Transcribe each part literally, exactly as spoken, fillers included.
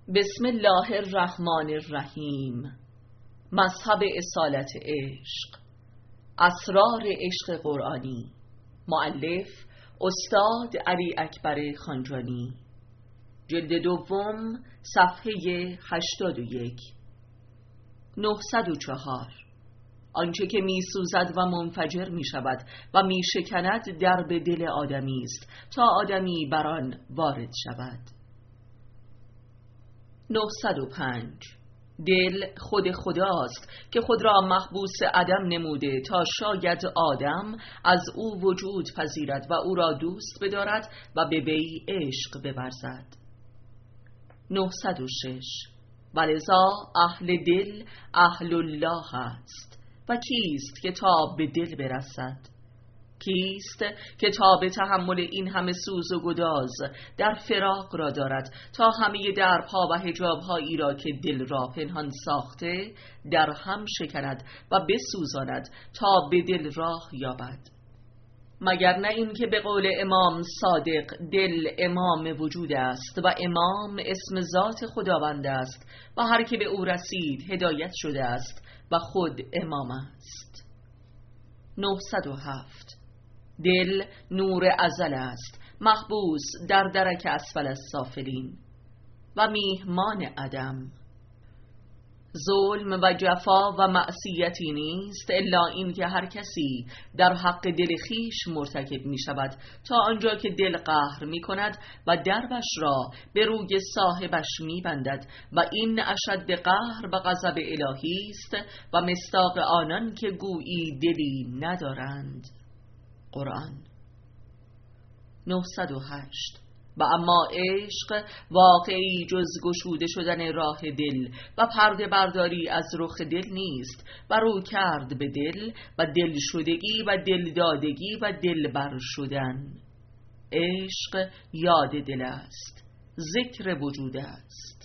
بسم الله الرحمن الرحیم. مذهب اصالت عشق، اسرار عشق قرآنی. مؤلف استاد علی اکبر خانجانی. جلد دوم، صفحه هشتاد و یک. نهصد و چهار. آنچه که می سوزد و منفجر می شود و می شکند درب دل آدمی است تا آدمی بر آن وارد شود. نهصد و پنج. دل خود خداست که خود را محبوس عدم نموده تا شاید آدم از او وجود پذیرد و او را دوست بدارد و به وی عشق بورزد. نهصد و شش. ولذا اهل دل اهل الله است. و کیست که تا به دل برسد؟ کیست که تا به تحمل این همه سوز و گداز در فراق را دارد تا همه درپا و حجاب‌هایی را که دل را پنهان ساخته در هم شکند و بسوزاند تا به دل راه یابد؟ مگر نه این که به قول امام صادق دل امام وجود است و امام اسم ذات خداوند است و هر که به او رسید هدایت شده است و خود امام است. نهصد و هفت. دل نور ازل است، محبوس در درک اسفل السافلین و میهمان عدم. ظلم و جفا و معصیتی نیست الا این که هر کسی در حق دل خیش مرتکب می شود تا آنجا که دل قهر می کند و دربش را به روی صاحبش می بندد و این اشد قهر و غضب الهی است و مصداق آنان که گویی دلی ندارند. قرآن. نهصد و هشت. و اما عشق واقعی جز گشوده شدن راه دل و پرده برداری از رخ دل نیست و رو کرد به دل و دل شدگی و دل دادگی و دل بر شدن. عشق یاد دل است، ذکر وجود است.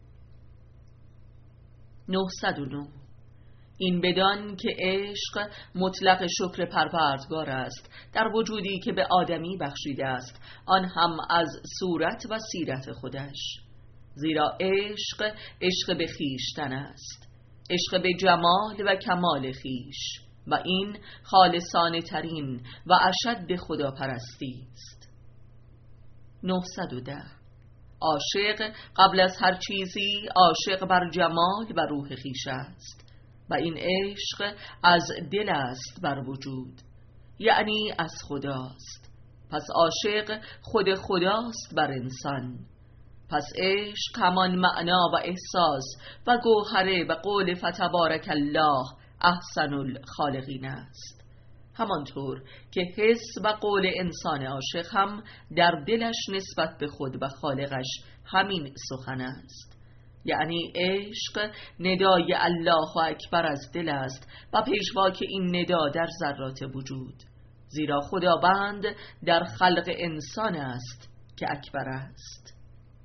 نهصد و نه. این بدان که عشق مطلق شکر پروردگار است در وجودی که به آدمی بخشیده است، آن هم از صورت و سیرت خودش. زیرا عشق عشق به خویشتن است، عشق به جمال و کمال خویش و این خالصانه ترین و اشد خداپرستی است. نهصد و ده. عاشق قبل از هر چیزی عاشق بر جمال و روح خویش است و این عشق از دل است بر وجود، یعنی از خداست. پس عاشق خود خداست بر انسان. پس عشق همان معنا و احساس و گوهره و قول فتبارک الله احسن الخالقین است. همانطور که حس و قول انسان عاشق هم در دلش نسبت به خود و خالقش همین سخن است، یعنی عشق ندای الله اکبر از دل است و پیشواک این ندا در ذرات وجود، زیرا خداوند در خلق انسان است که اکبر است.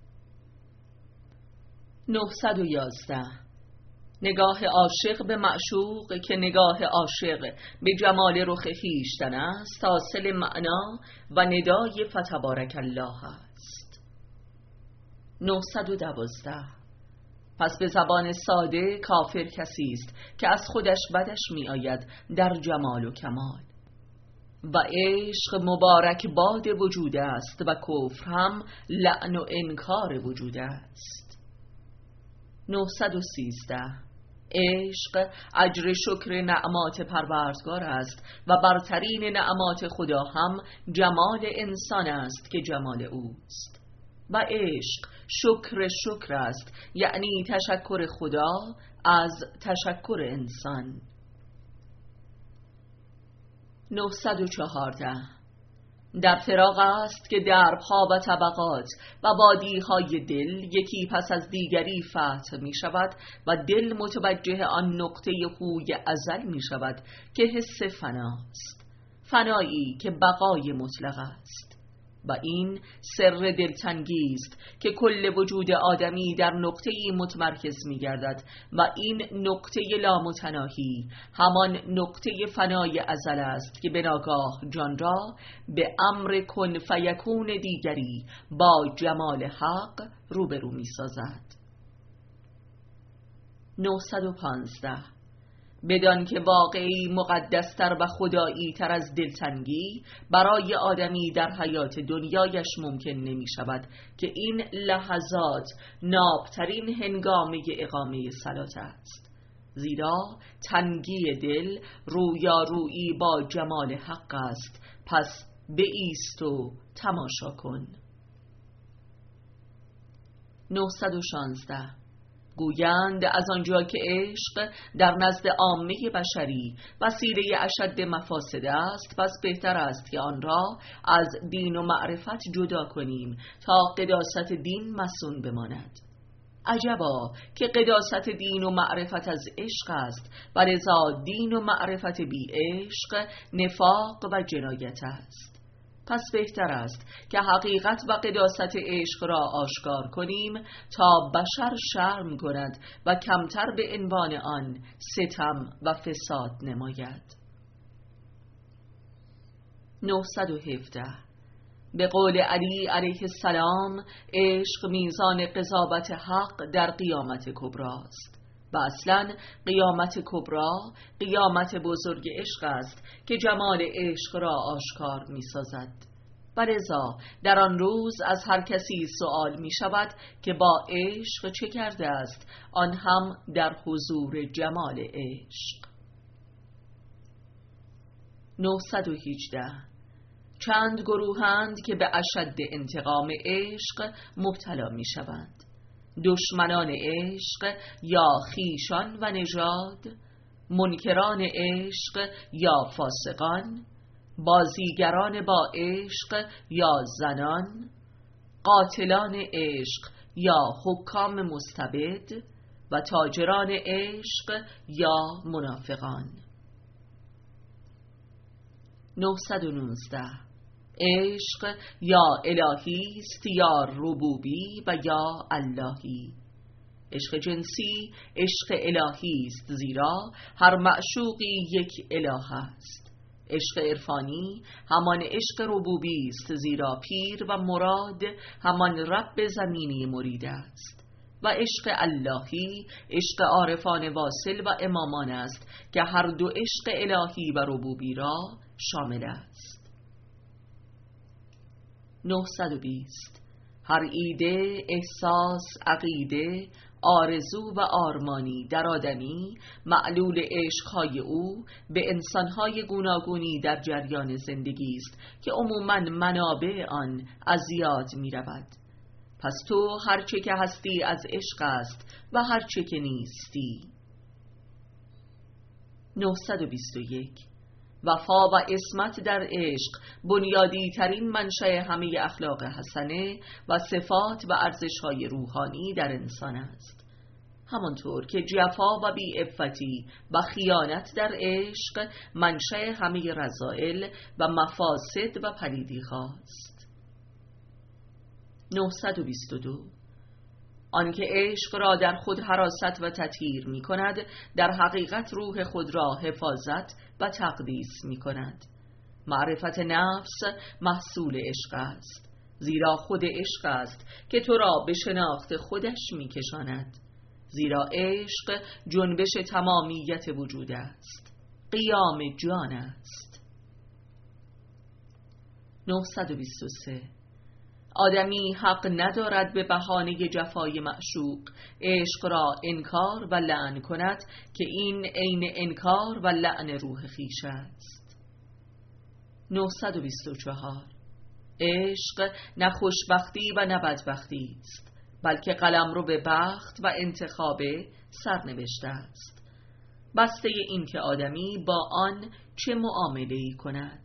نهصد و یازده. نگاه عاشق به معشوق که نگاه عاشق به جمال رخ خویشتن است حاصل معنا و ندای فتبارک الله است. نهصد و دوازده. پس به زبان ساده کافر کسی است که از خودش بدش می آید در جمال و کمال و عشق مبارک باد وجود است و کفر هم لعن و انکار وجود است. نهصد و سیزده. عشق اجر شکر نعمات پروردگار است و برترین نعمات خدا هم جمال انسان است که جمال اوست و عشق شکر شکر است، یعنی تشکر خدا از تشکر انسان. نهصد و چهارده. در فراق است که دربها و طبقات و وادی‌های دل یکی پس از دیگری فتح می شود و دل متوجه آن نقطه هوی ازل می شود که حس فناست، فنایی که بقای مطلق است. و این سر دلتنگی است که کل وجود آدمی در نقطه‌ای متمرکز می‌گردد و این نقطه لامتناهی همان نقطه فنای ازل است که به ناگاه جان را به امر کن فیکون دیگری با جمال حق روبرو می‌سازد. نهصد و پانزده. بدان که واقعی مقدستر و خدایی تر از دلتنگی برای آدمی در حیات دنیایش ممکن نمی شود که این لحظات نابترین هنگامه اقامه صلات است، زیرا تنگی دل رویارویی با جمال حق است. پس بایست و تماشا کن. نهصد و شانزده. گویند از آنجا که عشق در نزد عامه بشری وسیله اشد مفاسد است، پس بهتر است که آن را از دین و معرفت جدا کنیم تا قداست دین مصون بماند. عجبا که قداست دین و معرفت از عشق است و لذا دین و معرفت بی عشق نفاق و جنایت است. پس بهتر است که حقیقت و قداست عشق را آشکار کنیم تا بشر شرم کند و کمتر به عنوان آن ستم و فساد نماید. نهصد و هفده. به قول علی علیه السلام عشق میزان قضاوت حق در قیامت کبراست و اصلا قیامت کبرا قیامت بزرگ عشق است که جمال عشق را آشکار می سازد و لذا در آن روز از هر کسی سؤال می شود که با عشق چه کرده است، آن هم در حضور جمال عشق. نهصد و هجده. چند گروهند که به اشد انتقام عشق مبتلا می شوند: دشمنان عشق یا خیشان و نژاد، منکران عشق یا فاسقان، بازیگران با عشق یا زنان، قاتلان عشق یا حکام مستبد و تاجران عشق یا منافقان. نهصد و نوزده. عشق یا الهی است یا ربوبی و یا اللهی. عشق جنسی عشق الهی است، زیرا هر معشوقی یک اله است. عشق عرفانی همان عشق ربوبی است، زیرا پیر و مراد همان رب زمینی مرید است. و عشق اللهی عشق عارفان واصل و امامان است که هر دو عشق الهی و ربوبی را شامل است. نهصد و بیست. هر ایده، احساس، عقیده، آرزو و آرمانی در آدمی معلول عشقهای او به انسانهای گوناگونی در جریان زندگی است که عموماً منابع آن از یاد می رود. پس تو هرچه که هستی از عشق است و هرچه که نیستی. نهصد و بیست و یک. وفا و عصمت در عشق بنیادی ترین منشأ همه اخلاق حسنه و صفات و ارزش‌های روحانی در انسان است، همانطور که جفا و بی‌عفتی و خیانت در عشق منشأ همه رذائل و مفاسد و پلیدی خواست. نهصد و بیست و دو. آنکه عشق را در خود حراست و تطهیر می کند، در حقیقت روح خود را حفاظت و تقدیس می کند. معرفت نفس محصول عشق است، زیرا خود عشق است که تو را به شناخت خودش می کشاند. زیرا عشق جنبش تمامیت وجود است، قیام جان است. نهصد و بیست و سه. آدمی حق ندارد به بهانه جفای معشوق عشق را انکار و لعن کند که این عین انکار و لعن روح خویش است. نهصد و بیست و چهار. عشق نه خوشبختی و نه بدبختی است، بلکه قلمرو به بخت و انتخاب سرنوشته است، بسته این که آدمی با آن چه معامله‌ای کند.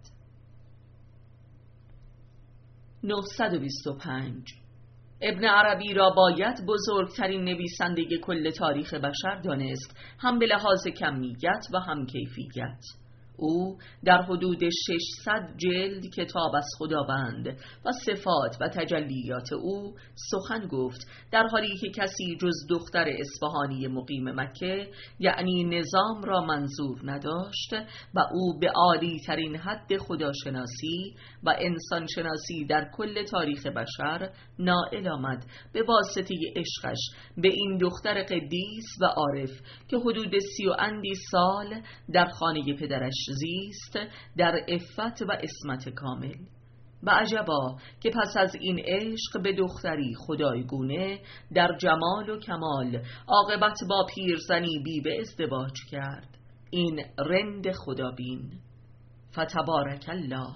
نهصد و بیست و پنج. ابن عربی را باید بزرگترین نویسنده کل تاریخ بشر دانست، هم به لحاظ کمیت و هم کیفیت. او در حدود ششصد جلد کتاب از خداوند و صفات و تجلیات او سخن گفت، در حالی که کسی جز دختر اصفهانی مقیم مکه یعنی نظام را منظور نداشت و او به عالی ترین حد خداشناسی و انسانشناسی در کل تاریخ بشر نائل آمد به واسطه عشقش به این دختر قدیس و عارف که حدود سی و اندی سال در خانه پدرش زیست در عفت و عصمت کامل. و عجبا که پس از این عشق به دختری خدایگونه در جمال و کمال عاقبت با پیرزنی بی به ازدواج کرد. این رند خدابین. فتبارک الله.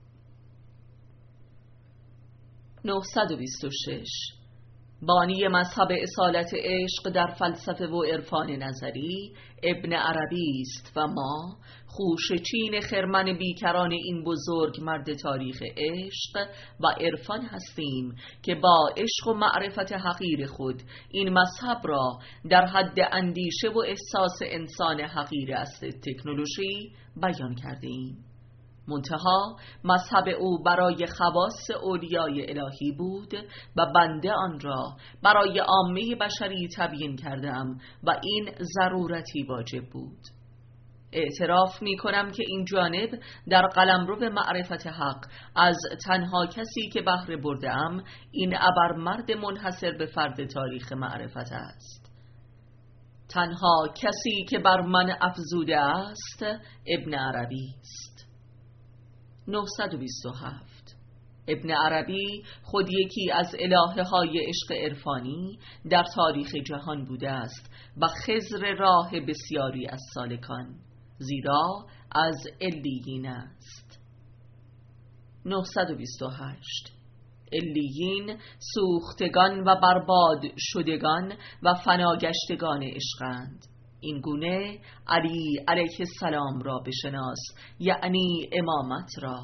نهصد و بیست و شش. بانی مذهب اصالت عشق در فلسفه و عرفان نظری ابن عربی است و ما خوشچین خرمن بیکران این بزرگ مرد تاریخ عشق و عرفان هستیم که با عشق و معرفت حقیر خود این مذهب را در حد اندیشه و احساس انسان حقیر است تکنولوژی بیان کرده ایم. منتها مذهب او برای خواص اولیای الهی بود و بنده آن را برای عامه بشری تبیین کردم و این ضرورتی واجب بود. اعتراف می کنم که این جانب در قلمرو به معرفت حق از تنها کسی که بهره بردم این ابرمرد منحصر به فرد تاریخ معرفت است. تنها کسی که بر من افزوده است ابن عربی است. نهصد و بیست و هفت. ابن عربی خود یکی از الهه های عشق عرفانی در تاریخ جهان بوده است و خضر راه بسیاری از سالکان، زیرا از علیین است. نهصد و بیست و هشت. علیین سوختگان و برباد شدگان و فناگشتگان عشقند. این گونه علی علیه السلام را بشناس، یعنی امامت را.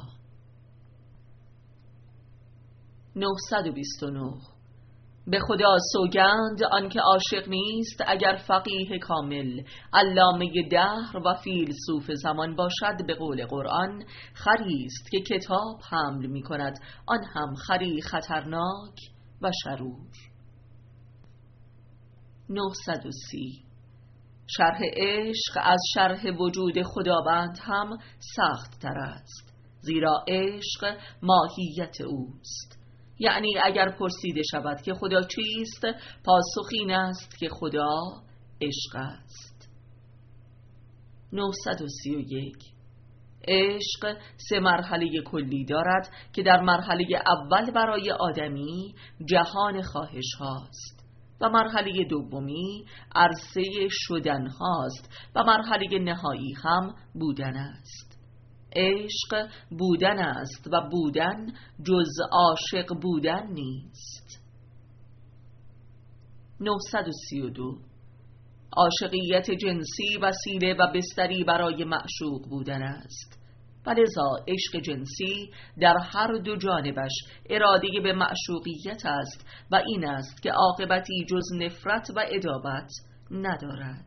نهصد و بیست و نه. به خدا سوگند آنکه عاشق نیست اگر فقیه کامل علامه دهر و فیلسوف زمان باشد، به قول قرآن خری است که کتاب حمل می کند، آن هم خری خطرناک و شرور. نهصد و سی. شرح عشق از شرح وجود خداوند هم سخت تر است، زیرا عشق ماهیت اوست. یعنی اگر پرسیده شود که خدا چیست، پاسخ این است که خدا عشق است. نهصد و سی و یک. عشق سه مرحله کلی دارد که در مرحله اول برای آدمی جهان خواهش هاست و مرحله دومی عرصه شدن هاست و مرحله نهایی هم بودن است. عشق بودن است و بودن جز عاشق بودن نیست. نهصد و سی و دو. عاشقیت جنسی وسیله و بستری برای معشوق بودن است و لذا عشق جنسی در هر دو جانبش اراده به معشوقیت است و این است که عاقبتی جز نفرت و عداوت ندارد.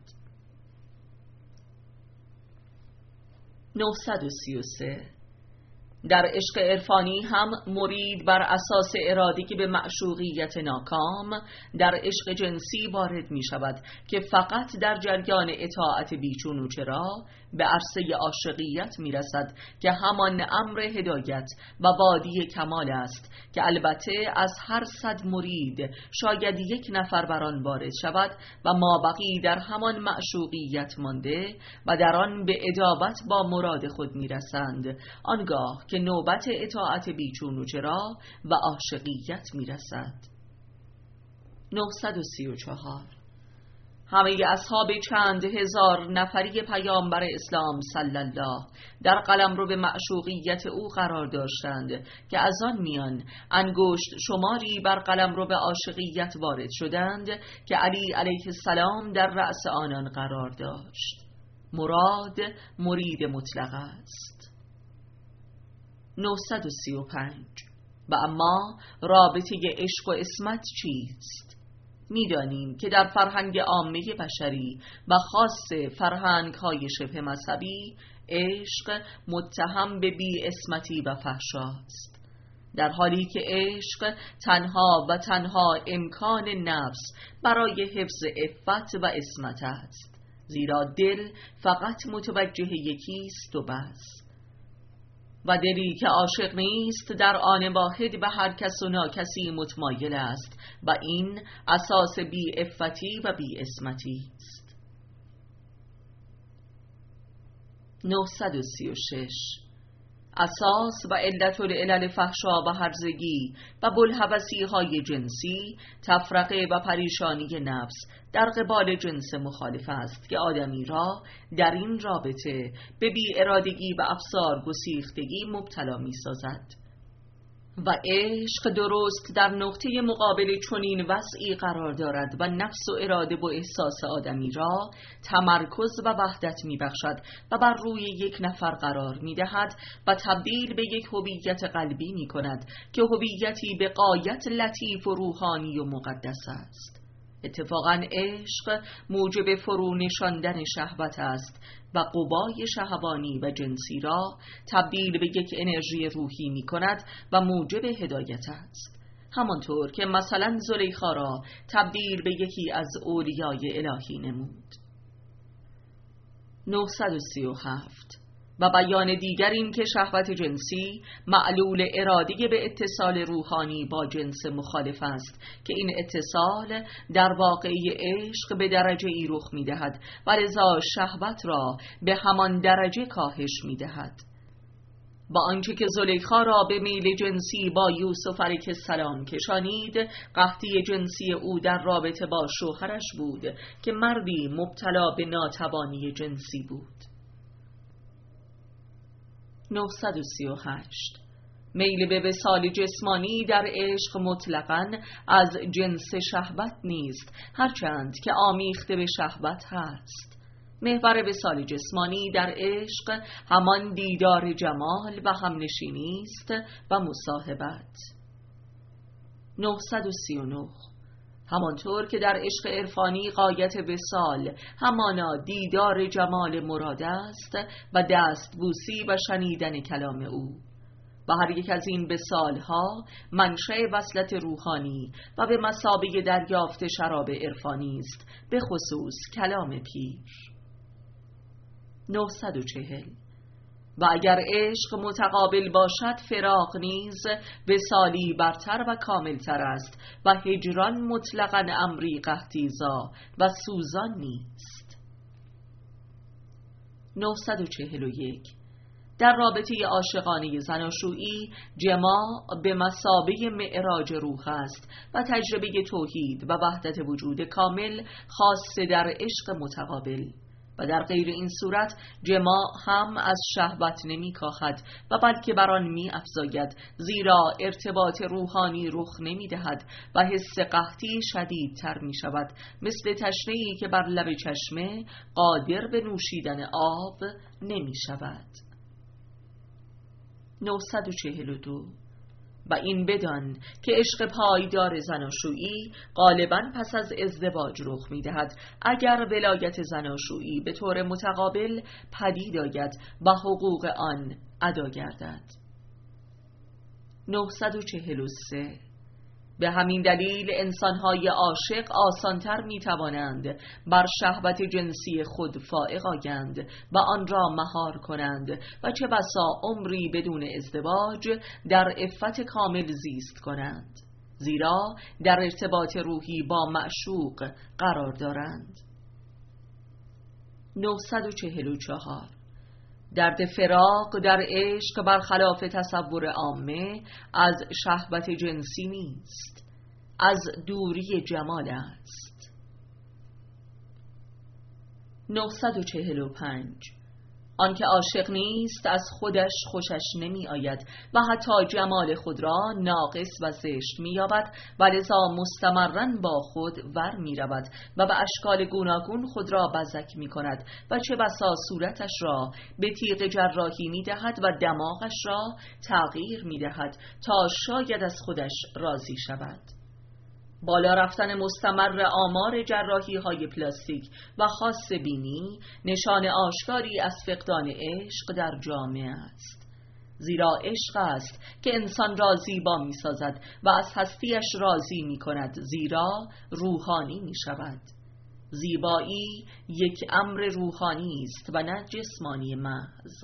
نهصد و سی و سه. در عشق عرفانی هم مرید بر اساس اراده که به معشوقیت ناکام در عشق جنسی وارد می شود که فقط در جریان اطاعت بیچون و چرا به عرصه عاشقیت می رسد که همان امر هدایت و وادی کمال است که البته از هر صد مرید شاید یک نفر بر آن وارد شود و مابقی در همان معشوقیت مانده و در آن به عداوت با مراد خود می رسند، آنگاه که نوبت اطاعت بیچون و چرا و عاشقیت می رسد. نهصد و سی و چهار. همه اصحاب چند هزار نفری پیامبر اسلام صلی الله در قلمرو به معشوقیت او قرار داشتند که از آن میان انگشت شماری بر قلمرو به عاشقیت وارد شدند که علی علیه السلام در رأس آنان قرار داشت. مراد مرید مطلق است. نهصد و سی و پنج. و اما رابطه عشق و عصمت چیست؟ می‌دانیم که در فرهنگ عامه بشری و خاص فرهنگ‌های شبه مذهبی عشق متهم به بی اسمتی و فحشاست، در حالی که عشق تنها و تنها امکان نفس برای حفظ عفت و عصمت است، زیرا دل فقط متوجه یکیست و بس. و دلی که عاشق نیست در آن واحد به هر کس و ناکسی متمایل است و این اساس بی عفتی و بی عصمتی است. نهصد و سی و شش. اساس و علت العلل فحشا و هرزگی و بوالهوسی های جنسی تفرقه و پریشانی نفس در قبال جنس مخالف است که آدمی را در این رابطه به بی ارادگی و افسار گسیختگی مبتلا می سازد. و عشق درست در نقطه مقابل چنین وضعی قرار دارد و نفس و اراده و احساس آدمی را تمرکز و وحدت می بخشد و بر روی یک نفر قرار می دهد و تبدیل به یک هویت قلبی می کند که هویتی به غایت لطیف و روحانی و مقدس است. اتفاقاً عشق موجب فرو نشاندن شهوت است و قوای شهوانی و جنسی را تبدیل به یک انرژی روحی می کند و موجب هدایت است، همانطور که مثلا زلیخا را تبدیل به یکی از اولیای الهی نمود. نهصد و سی و هفت. و بیان دیگر این که شهوت جنسی معلول اراده به اتصال روحانی با جنس مخالف است که این اتصال در واقعی عشق به درجه ای رخ می دهد و لذا شهوت را به همان درجه کاهش می دهد. با آنچه که زلیخا را به میل جنسی با یوسف علیه السلام کشانید، قحطی جنسی او در رابطه با شوهرش بود که مردی مبتلا به ناتوانی جنسی بود. نهصد و سی و هشت. میل به وصال جسمانی در عشق مطلقاً از جنس شهوت نیست، هرچند که آمیخته به شهوت هست. محور وصال جسمانی در عشق همان دیدار جمال و همنشینی است و مصاحبت. نهصد و سی و نه. همانطور که در عشق عرفانی غایت وصال همانا دیدار جمال مراد است و دست بوسی و شنیدن کلام او، و هر یک از این وصالها منشأ وصلت روحانی و به مثابه دریافت شراب عرفانی است، به خصوص کلام پیر. نهصد و چهل. و اگر عشق متقابل باشد، فراق نیز وصالی برتر و کاملتر است و هجران مطلقاً امری قحطی‌زا و سوزان نیست. نهصد و چهل و یک. در رابطه عاشقانه زناشویی جماع به مثابه معراج روح است و تجربه توحید و وحدت وجود کامل خاصه در عشق متقابل، و در غیر این صورت جماع هم از شهوت نمی کاهد و بلکه بر آن می افزاید، زیرا ارتباط روحانی رخ نمی دهد و حس قحطی شدید تر می شود، مثل تشنه‌ای که بر لب چشمه قادر به نوشیدن آب نمی شود. نهصد و چهل و دو. و این بدان که عشق پایدار زناشویی غالباً پس از ازدواج رخ می‌دهد اگر ولایت زناشویی به طور متقابل پدید آید و حقوق آن ادا گردد. نهصد و چهل و سه. به همین دلیل انسان‌های عاشق آسان‌تر می‌توانند بر شهوت جنسی خود فائق آیند و آن را مهار کنند و چه بسا عمری بدون ازدواج در عفت کامل زیست کنند، زیرا در ارتباط روحی با معشوق قرار دارند. نهصد و چهل و چهار. درد فراق در عشق برخلاف تصور عامه از شهوت جنسی نیست، از دوری جمال است. نهصد و چهل و پنج. آنکه عاشق نیست از خودش خوشش نمی آید و حتی جمال خود را ناقص و زشت می یابد و لذا مستمراً با خود ور می رود و به اشکال گوناگون خود را بزک می کند و چه بسا صورتش را به تیغ جراحی می دهد و دماغش را تغییر می دهد تا شاید از خودش راضی شود. بالا رفتن مستمر آمار جراحی های پلاستیک و خاص بینی نشان آشکاری از فقدان عشق در جامعه است. زیرا عشق است که انسان را زیبا می سازد و از هستیش راضی می کند، زیرا روحانی می شود. زیبایی یک امر روحانی است و نه جسمانی محض.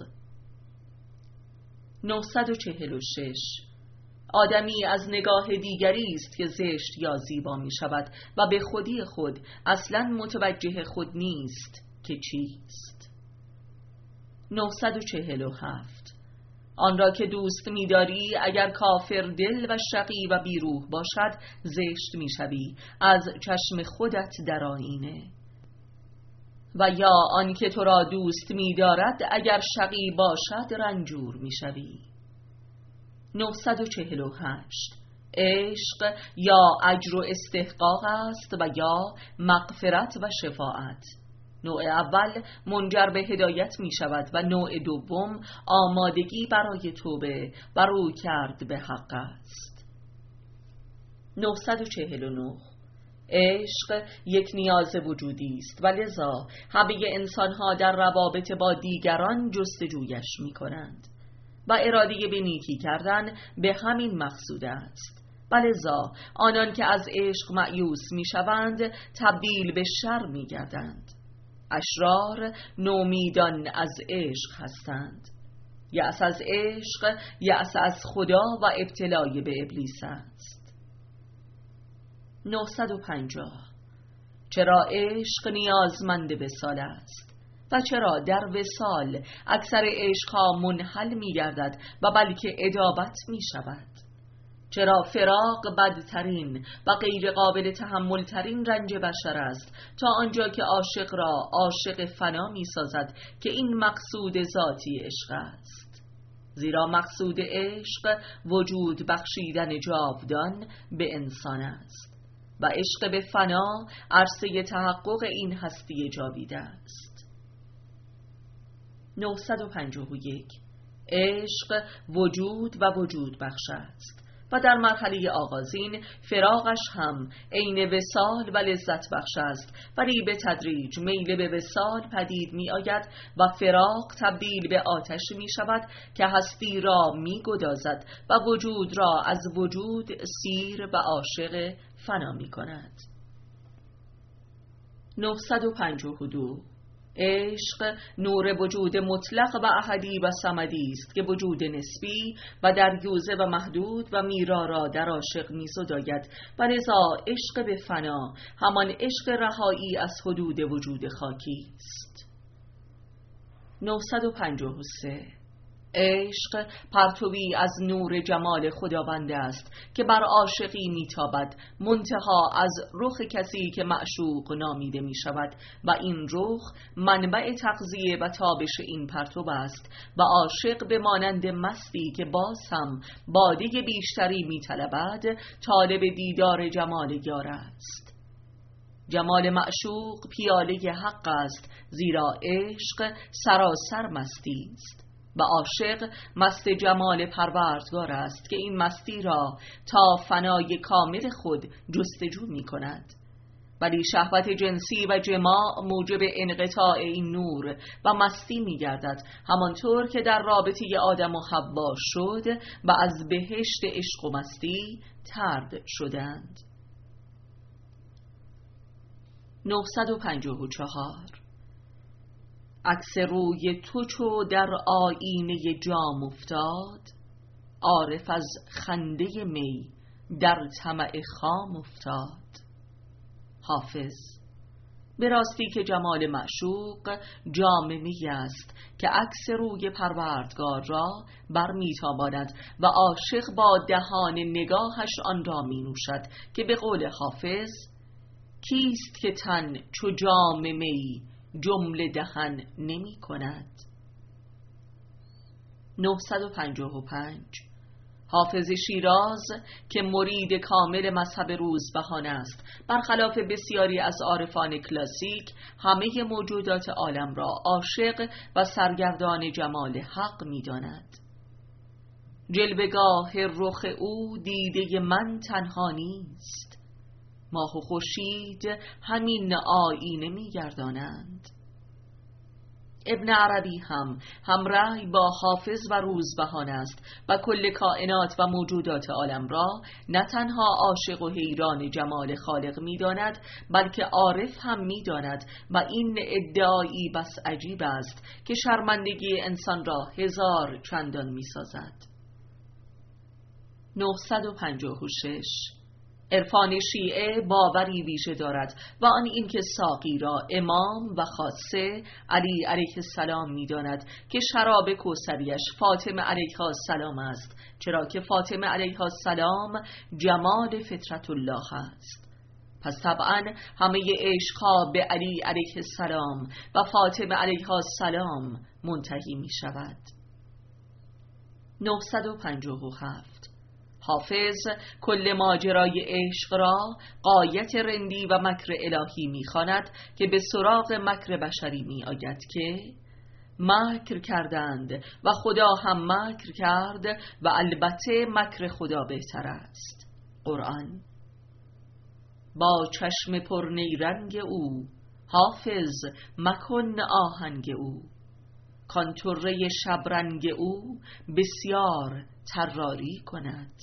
نهصد و چهل و شش. آدمی از نگاه دیگری است که زشت یا زیبا می شود و به خودی خود اصلا متوجه خود نیست که چیست. نهصد و چهل و هفت. آن را که دوست می داری اگر کافر دل و شقی و بیروح باشد زشت می شوی از چشم خودت در آینه، و یا آن که تو را دوست می دارد اگر شقی باشد رنجور می شوی. نهصد و چهل و هشت. عشق یا اجر و استحقاق است و یا مغفرت و شفاعت. نوع اول منجر به هدایت می شود و نوع دوم آمادگی برای توبه و روی کرد به حق است. نهصد و چهل و نه. عشق یک نیاز وجودی است و لذا همه انسانها در روابط با دیگران جستجویش می کنند و اراده به نیکی کردن به همین مقصود است. و لذا آنان که از عشق مایوس می شوند تبدیل به شر می گردند. اشرار نومیدان از عشق هستند. یأس از عشق یأس از خدا و ابتلای به ابلیس است. نهصد و پنجاه. چرا عشق نیازمند وصال است و چرا در وصال اکثر عشقها منحل می گردد و بلکه ادابت می شود؟ چرا فراق بدترین و غیر قابل تحمل ترین رنج بشر است تا آنجا که عاشق را عاشق فنا می سازد که این مقصود ذاتی عشق است. زیرا مقصود عشق وجود بخشیدن جاودان به انسان است و عشق به فنا عرصه تحقق این هستی جاویده است. نهصد و پنجاه و یک. عشق وجود و وجود بخش است و در مرحله آغازین فراقش هم عین وصال و لذت بخش است، ولی به تدریج میل به وصال پدید می آید و فراق تبدیل به آتش می شود که هستی را می گدازد و وجود را از وجود سیر و عاشق فنا می کند. نهصد و پنجاه و دو. عشق نور وجود مطلق و احدی و صمدی است که وجود نسبی و دریوزه و محدود و میرا را در عاشق می‌زداید و لذا عشق به فنا همان عشق رهایی از حدود وجود خاکی است. نهصد و پنجاه و سه. عشق پرتوی از نور جمال خداوند است که بر عاشقی میتابد، منتها از رخ کسی که معشوق نامیده می شود و این رخ منبع تغذیه و تابش این پرتو است و عاشق به مانند مستی که باز هم باده بیشتری می طلبد طالب دیدار جمال یار است. جمال معشوق پیاله حق است، زیرا عشق سراسر مستی است و عاشق مست جمال پروردگار است که این مستی را تا فنای کامل خود جستجو می کند. ولی شهوت جنسی و جماع موجب انقطاع این نور و مستی می گردد، همانطور که در رابطه آدم و حوا شد و از بهشت عشق و مستی طرد شدند. نهصد و پنجاه و چهار. عکس روی تو چو در آیینه جام افتاد، عارف از خنده می در طمع خام افتاد. حافظ. به راستی که جمال معشوق جام می است که عکس روی پروردگار را برمیتاباند و عاشق با دهان نگاهش آن را می نوشد که به قول حافظ کیست که تن چو جام می جمله دهن نمی کند. نهصد و پنجاه و پنج. حافظ شیراز که مرید کامل مذهب روزبهان است، برخلاف بسیاری از عارفان کلاسیک همه موجودات عالم را عاشق و سرگردان جمال حق می داند. جلوه‌گاه رخ او دیده من تنها نیست، ماه و خورشید همین آیینه می‌گردانند. ابن عربی هم همرأی با حافظ و روزبهان است و کل کائنات و موجودات عالم را نه تنها عاشق و حیران جمال خالق می‌داند، بلکه عارف هم می‌داند و این ادعایی بس عجیب است که شرمندگی انسان را هزار چندان می‌سازد. نهصد و پنجاه و شش. عرفان شیعه باوری ویژه دارد و آن اینکه ساقی را امام و خاصه علی علیه السلام می‌داند که شراب کوثریش فاطمه علیها السلام است، چرا که فاطمه علیها السلام جمال فطرت الله است. پس طبعا همه عشقها به علی علیه السلام و فاطمه علیها السلام منتهی می شود. نهصد و پنجاه و هفت. حافظ کل ماجرای عشق را غایت رندی و مکر الهی می‌خواند که به سراغ مکر بشری می‌آید که مکر کردند و خدا هم مکر کرد و البته مکر خدا بهتر است. قرآن. با چشم پر نیرنگ او حافظ مکن آهنگ او، کانطره شبرنگ او بسیار طراری کند.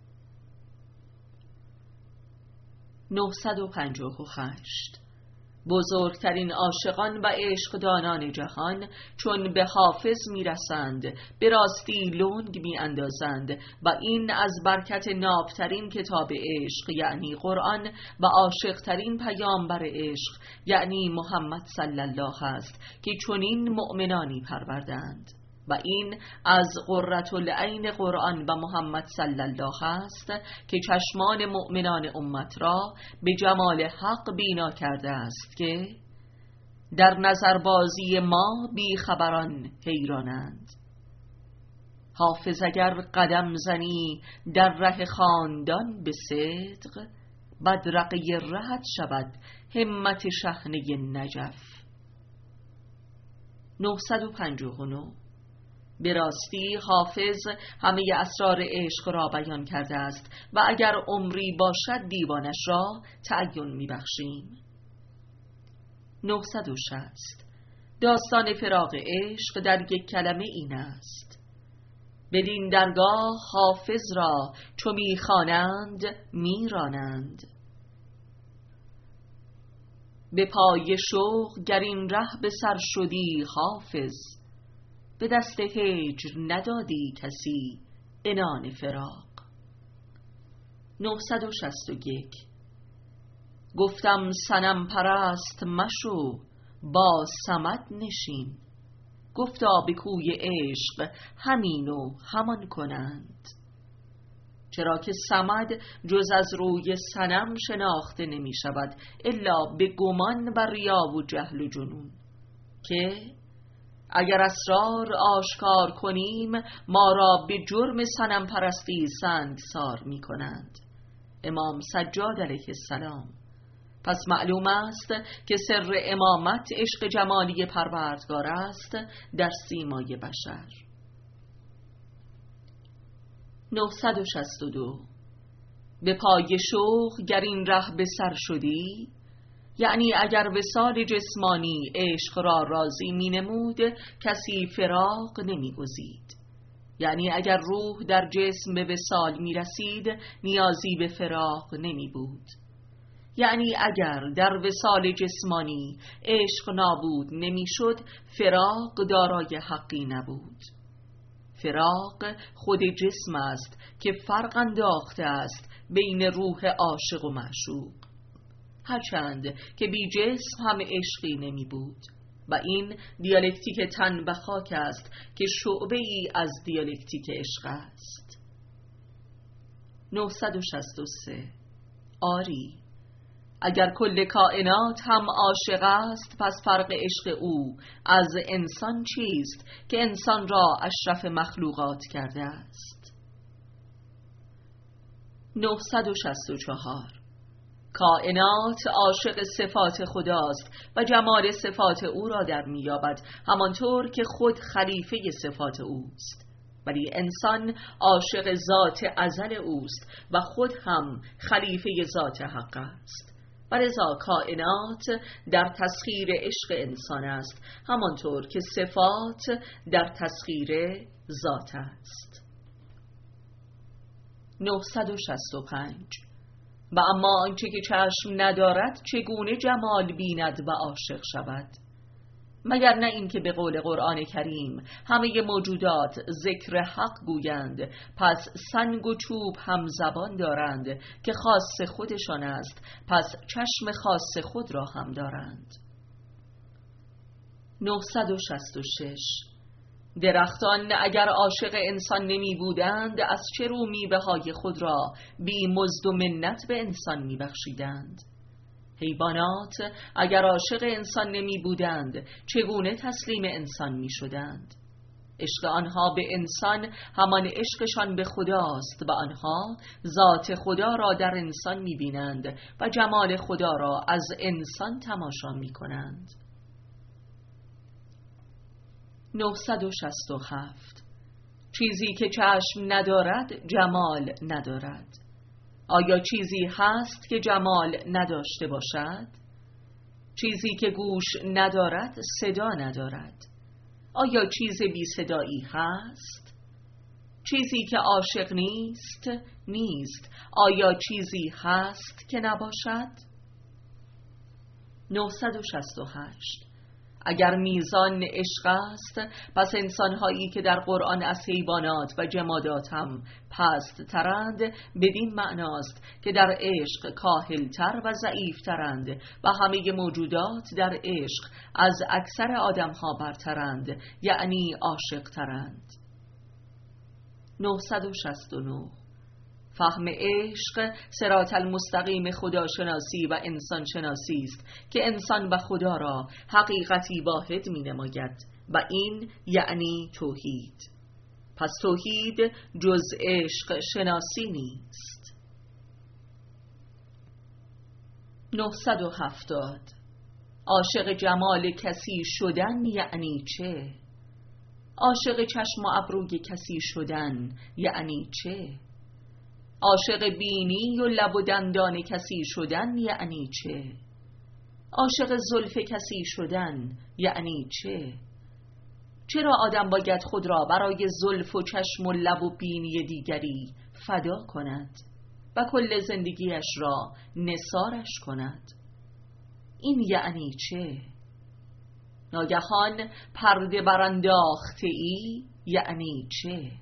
نهصد و پنجاه و هشت. بزرگترین عاشقان و عشقدانان جهان چون به حافظ میرسند به راستی لنگ میاندازند و این از برکت نابترین کتاب عشق یعنی قرآن و عاشقترین پیامبر عشق یعنی محمد صلی الله است که چنین مؤمنانی پروردند. و این از قرة العین قرآن و محمد صلی الله است که چشمان مؤمنان امت را به جمال حق بینا کرده است که در نظربازی ما بیخبران حیرانند. حافظ اگر قدم زنی در ره خاندان به صدق، بدرقه رهت شود همت شحنه نجف. نهصد و پنجاه و نه. به راستی حافظ همه اسرار عشق را بیان کرده است و اگر عمری باشد دیوانش را تعین میبخشیم. نهصد و شصت. داستان فراق عشق در یک کلمه این است: بدین درگاه حافظ را چو میخوانند میرانند. به پای شوق گر این ره به سر شدی حافظ، به دست هجر ندادی کسی عنان فراق. نهصد و شصت و یک. گفتم صنم پرست مشو با صمد نشین، گفتا به کوی عشق همین و همان کنند. چرا که صمد جز از روی صنم شناخته نمی شود الا به گمان و ریا و جهل و جنون، که اگر اسرار آشکار کنیم ما را به جرم صنم پرستی سنگسار می کنند. امام سجاد علیه السلام. پس معلوم است که سر امامت عشق جمالی پروردگار است در سیمای بشر. نهصد و شصت و دو. به پای شوق گر این ره به سر شدی، یعنی اگر وصال جسمانی عشق را راضی می نمود کسی فراق نمی گزید. یعنی اگر روح در جسم به وصال می رسید نیازی به فراق نمی بود. یعنی اگر در وصال جسمانی عشق نابود نمی شد فراق دارای حقی نبود. فراق خود جسم است که فرق انداخته است بین روح عاشق و معشوق، هرچند که بی جسم هم عشقی نمی بود و این دیالکتیک تن و خاک است که شعبه ای از دیالکتیک عشق است. نهصد و شصت و سه. آری، اگر کل کائنات هم عاشق است پس فرق عشق او از انسان چیست که انسان را اشرف مخلوقات کرده است. نهصد و شصت و چهار. کائنات عاشق صفات خداست و جمال صفات او را در میابد همانطور که خود خلیفه صفات اوست. ولی انسان عاشق ذات ازل اوست و خود هم خلیفه ذات حق است. و لذا کائنات در تسخیر عشق انسان است، همانطور که صفات در تسخیر ذات است. نهصد و شصت و پنج. و اما آنچه که چشم ندارد چگونه جمال بیند و عاشق شود؟ مگر نه این که به قول قرآن کریم همه موجودات ذکر حق گویند، پس سنگ و چوب هم زبان دارند که خاص خودشان است، پس چشم خاص خود را هم دارند. نهصد و شصت و شش. درختان اگر عاشق انسان نمی بودند از چه رو میوه های خود را بی مزد و منت به انسان می بخشیدند؟ حیوانات اگر عاشق انسان نمی بودند چگونه تسلیم انسان می شدند؟ عشق آنها به انسان همان عشقشان به خداست و آنها ذات خدا را در انسان می بینند و جمال خدا را از انسان تماشا می کنند. نهصد و شصت و هفت. چیزی که چشم ندارد جمال ندارد. آیا چیزی هست که جمال نداشته باشد؟ چیزی که گوش ندارد صدا ندارد. آیا چیز بی صدایی هست؟ چیزی که عاشق نیست نیست. آیا چیزی هست که نباشد؟ نهصد و شصت و هشت. اگر میزان عشق است، پس انسانهایی که در قرآن از حیوانات و جمادات هم پست ترند بدین معناست که در عشق کاهلتر و ضعیف ترند و همه موجودات در عشق از اکثر آدمها برترند، یعنی عاشق ترند. نهصد و شصت و نه. فهم عشق صراط المستقیم خداشناسی و انسان شناسی است که انسان و خدا را حقیقتی واحد می نماید و این یعنی توحید. پس توحید جز عشق شناسی نیست. نهصد و هفتاد. عاشق جمال کسی شدن یعنی چه؟ عاشق چشم و ابروی کسی شدن یعنی چه؟ عاشق بینی و لب و دندان کسی شدن یعنی چه؟ عاشق زلف کسی شدن یعنی چه؟ چرا آدم باید خود را برای زلف و چشم و لب و بینی دیگری فدا کند و کل زندگیش را نثارش کند؟ این یعنی چه؟ ناگهان پرده برانداخته ای یعنی چه؟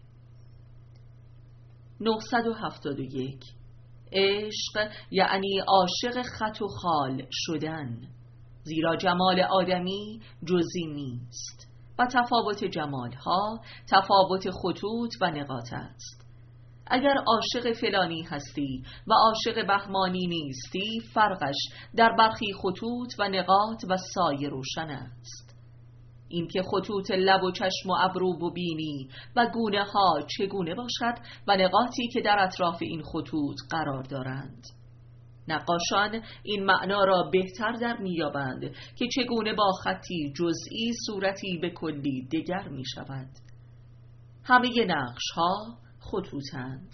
نهصد و هفتاد و یک. عشق یعنی عاشق خط و خال شدن، زیرا جمال آدمی جزئی نیست و تفاوت جمالها تفاوت خطوط و نقاط است. اگر عاشق فلانی هستی و عاشق بهمانی نیستی، فرقش در برخی خطوط و نقاط و سایه روشن است. این که خطوط لب و چشم و ابرو و بینی و گونه ها چگونه باشد و نقاطی که در اطراف این خطوط قرار دارند. نقاشان این معنا را بهتر در میابند که چگونه با خطی جزئی صورتی به کلی دگر می شود. همه نقش ها خطوطند.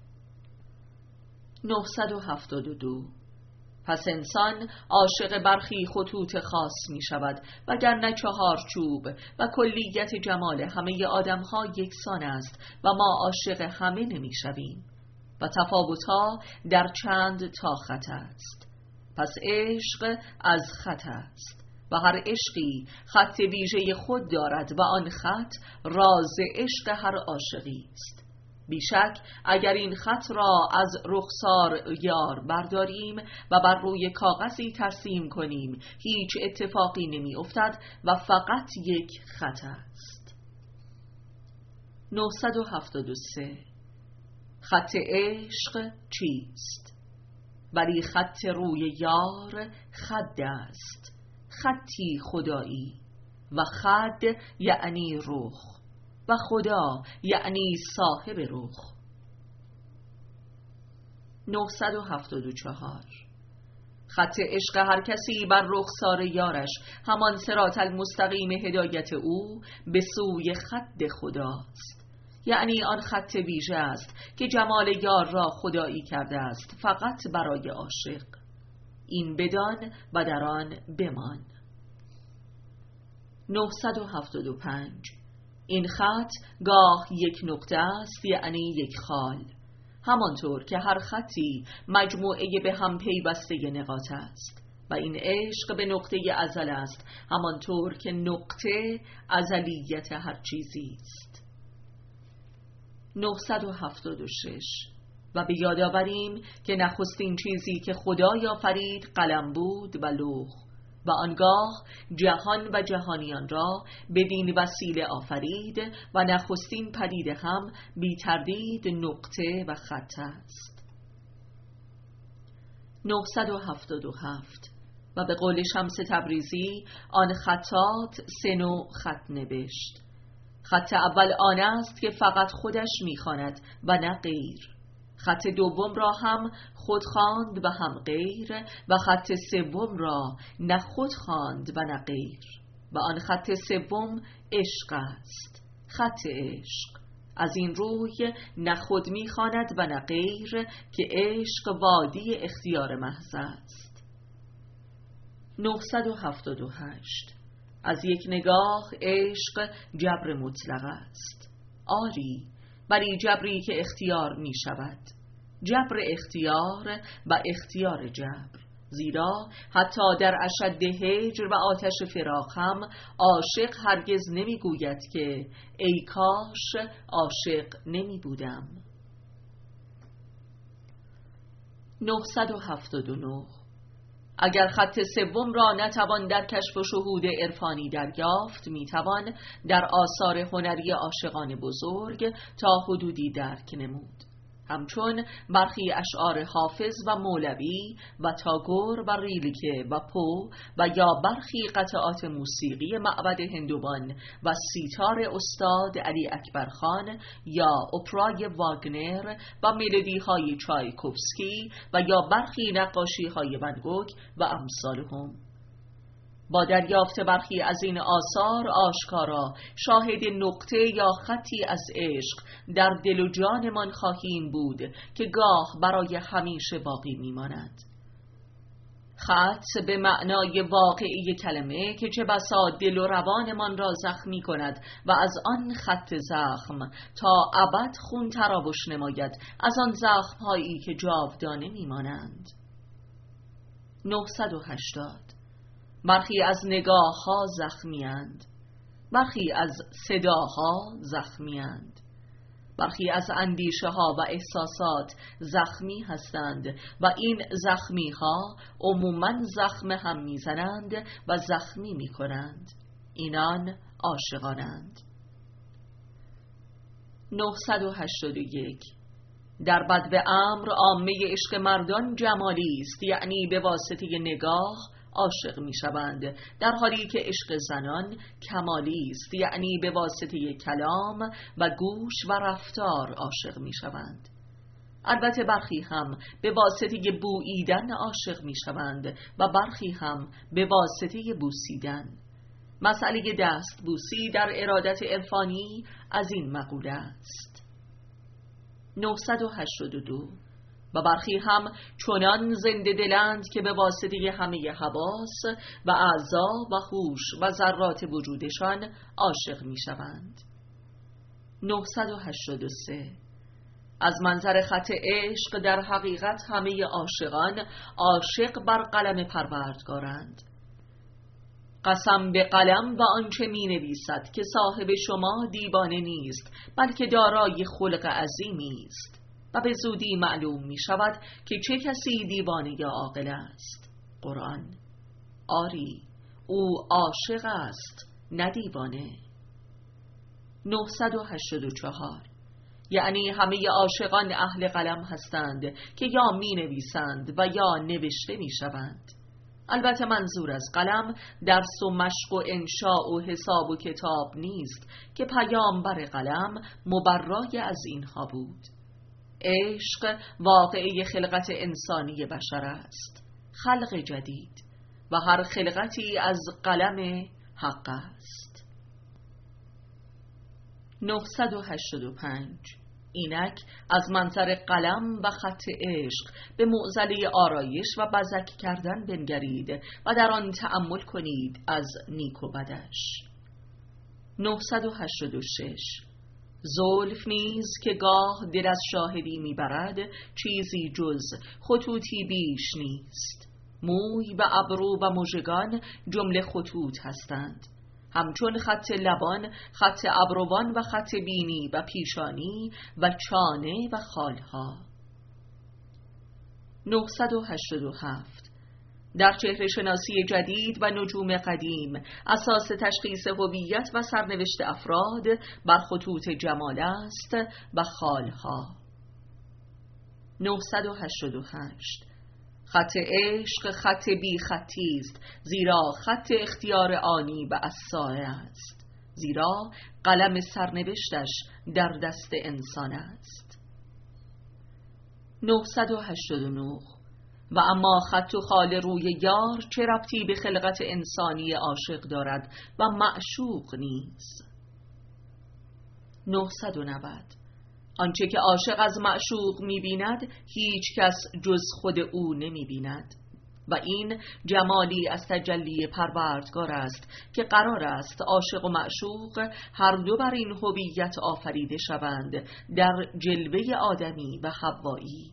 نهصد و هفتاد و دو. پس انسان عاشق برخی خطوط خاص می شود وگرنه چهار چوب و کلیت جمال همه آدم ها یکسان است و ما عاشق همه نمی شویم و تفاوتها در چند تا خط است. پس عشق از خط است و هر عشقی خط ویژه خود دارد و آن خط راز عشق هر عاشقی است. بیشک اگر این خط را از رخسار یار برداریم و بر روی کاغذی ترسیم کنیم هیچ اتفاقی نمی افتد و فقط یک خط است. نهصد و هفتاد و سه. خط عشق چیست؟ ولی خط روی یار خد است، خطی خدایی و خد یعنی رخ و خدا یعنی صاحب رخ. نهصد و هفتاد و چهار. خط عشق هر کسی بر رخسار یارش همان صراط المستقیم هدایت او به سوی خد خداست، یعنی آن خط ویژه است که جمال یار را خدایی کرده است فقط برای عاشق. این بدان و در آن بمان. نهصد و هفتاد و پنج. این خط گاه یک نقطه است، یعنی یک خال، همانطور که هر خطی مجموعه به هم پیوسته نقاط است و این عشق به نقطه ازل است، همانطور که نقطه ازلیت هر چیزی است. نهصد و هفتاد و شش. و به یاد آوریم که نخستین چیزی که خدای آفرید قلم بود و لوح، و آنگاه جهان و جهانیان را بدین وسیله آفرید و نخستین پدیده هم بی تردید نقطه و خط است. نهصد و هفتاد و هفت. و به قول شمس تبریزی آن خطات سه نوع خط نوشت. خط اول آن است که فقط خودش می‌خواند و نه غیر. خط دوم را هم خود خواند و هم غیر، و خط سوم را نه خود خواند و نه غیر. و آن خط سوم عشق است، خط عشق. از این روی نه خود می‌خواند و نه غیر، که عشق وادی اختیار محض است. نهصد و هفتاد و هشت. از یک نگاه عشق جبر مطلق است. آری، ولی جبری که اختیار می شود، جبر اختیار و اختیار جبر. زیرا حتی در اشد هجر و آتش فراق هم عاشق هرگز نمی گوید که ای کاش عاشق نمی بودم. نهصد و هفتاد و نه. اگر خط سوم را نتوان در کشف و شهود عرفانی دریافت، میتوان در آثار هنری عاشقان بزرگ تا حدودی درک نمود، همچون برخی اشعار حافظ و مولوی و تاگور و ریلکه و پو، و یا برخی قطعات موسیقی معبد هندوان و سیتار استاد علی اکبر خان، یا اپرای واگنر و ملودی های چایکوفسکی، و یا برخی نقاشی های ون گوگ و امثالهم. با دریافت برخی از این آثار آشکارا شاهد نقطه یا خطی از عشق در دل و جانمان خواهیم بود که گاه برای همیشه باقی میماند. خط به معنای واقعی کلمه که چه بسا دل و روانمان را زخمی کند و از آن خط زخم تا ابد خون تراوش نماید، از آن زخم هایی که جاودانه میمانند. نهصد و هشتاد. برخی از نگاه ها زخمی‌اند، برخی از صداها زخمی‌اند، برخی از اندیشه ها و احساسات زخمی هستند و این زخمی ها عموماً زخم هم میزنند و زخمی میکنند. اینان عاشقانند. نهصد و هشتاد و یک. در بدو امر عامه عشق مردان جمالی است، یعنی به واسطه نگاه عاشق می شوند، در حالی که عشق زنان کمالی است، یعنی به واسطه کلام و گوش و رفتار عاشق می شوند. البته برخی هم به واسطه بوییدن عاشق می شوند و برخی هم به واسطه بوسیدن. مسئله دست بوسی در ارادت عرفانی از این مقوله است. نهصد و هشتاد و دو. و برخی هم چنان زنده دلند که به واسطه همه حواس و اعضا و هوش و ذرات وجودشان عاشق می شوند. نهصد و هشتاد و سه. از منظر خط عشق در حقیقت همه عاشقان عاشق بر قلم پروردگارند. قسم به قلم و آنچه می نویسد که صاحب شما دیوانه نیست، بلکه دارای خلق عظیمی است، و به زودی معلوم می شود که چه کسی دیوانه یا عاقل است. قرآن. آری، او عاشق است نه دیوانه. نهصد و هشتاد و چهار. یعنی همه عاشقان اهل قلم هستند که یا می نویسند و یا نوشته می شوند. البته منظور از قلم درس و مشق و انشاء و حساب و کتاب نیست که پیامبر قلم مبرای از اینها بود. عشق واقعی خلقت انسانی بشر است، خلق جدید، و هر خلقتی از قلم حق است. نهصد و هشتاد و پنج. اینک از منظر قلم و خط عشق به معضله آرایش و بزک کردن بنگرید و در آن تأمل کنید از نیک و بدش. نهصد و هشتاد و شش. زلف نیز که گاه دل از شاهدی میبرد، چیزی جز خطوطی بیش نیست. موی و ابرو و مژگان جمله خطوط هستند، همچون خط لبان، خط ابروان و خط بینی و پیشانی و چانه و خالها. نهصد و هشتاد و هفت. در چهره شناسی جدید و نجوم قدیم اساس تشخیص هویت و سرنوشت افراد بر خطوط جمال است و خالها. نهصد و هشتاد و هشت. خط عشق خط بی خطی است، زیرا خط اختیار آنی و اسای است، زیرا قلم سرنوشتش در دست انسان است. نهصد و هشتاد و نه. و اما خط و خال روی یار چه ربطی به خلقت انسانی عاشق دارد و معشوق نیز. نهصد و نود. آنچه که عاشق از معشوق می‌بیند هیچ کس جز خود او نمی‌بیند و این جمالی از تجلی پروردگار است که قرار است عاشق و معشوق هر دو بر این هویت آفریده شوند در جلوه آدمی و حوایی.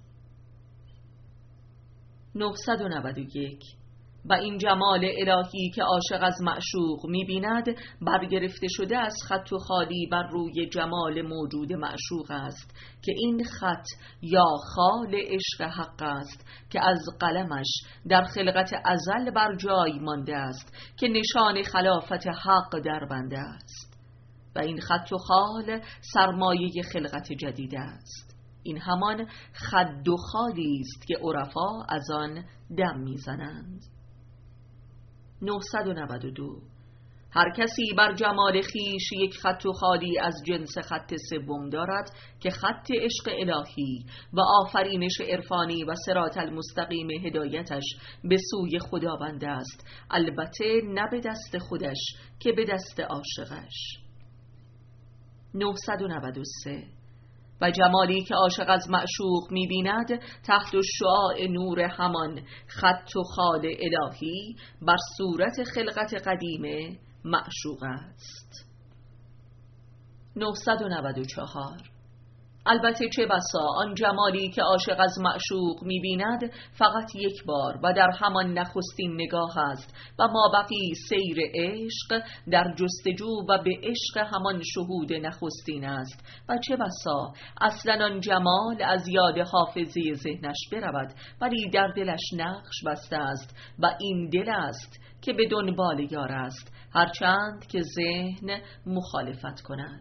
نهصد و نود و یک. و این جمال الهی که عاشق از معشوق می‌بیند برگرفته شده از خط و خالی بر روی جمال موجود معشوق است که این خط یا خال عشق حق است که از قلمش در خلقت ازل بر جای مانده است که نشان خلافت حق در بنده است و این خط و خال سرمایه خلقت جدید است. این همان خد و خالی است که عرفا از آن دم میزنند. نهصد و نود و دو. هر کسی بر جمال خیش یک خط و خالی از جنس خط سوم دارد که خط عشق الهی و آفرینش عرفانی و صراط المستقیم هدایتش به سوی خداوند است، البته نه به دست خودش که به دست عاشقش. نهصد و نود و سه. و جمالی که عاشق از معشوق می‌بیند تحت شعاع نور همان خط و خال الهی بر صورت خلقت قدیم معشوق است. نهصد و نود و چهار. البته چه بسا آن جمالی که عاشق از معشوق می‌بیند فقط یک بار و در همان نخستین نگاه است و مابقی سیر عشق در جستجو و به عشق همان شهود نخستین است و چه بسا اصلا آن جمال از یاد حافظه ذهنش برود ولی در دلش نقش بسته است و این دل است که به دنبال یار است، هرچند که ذهن مخالفت کند.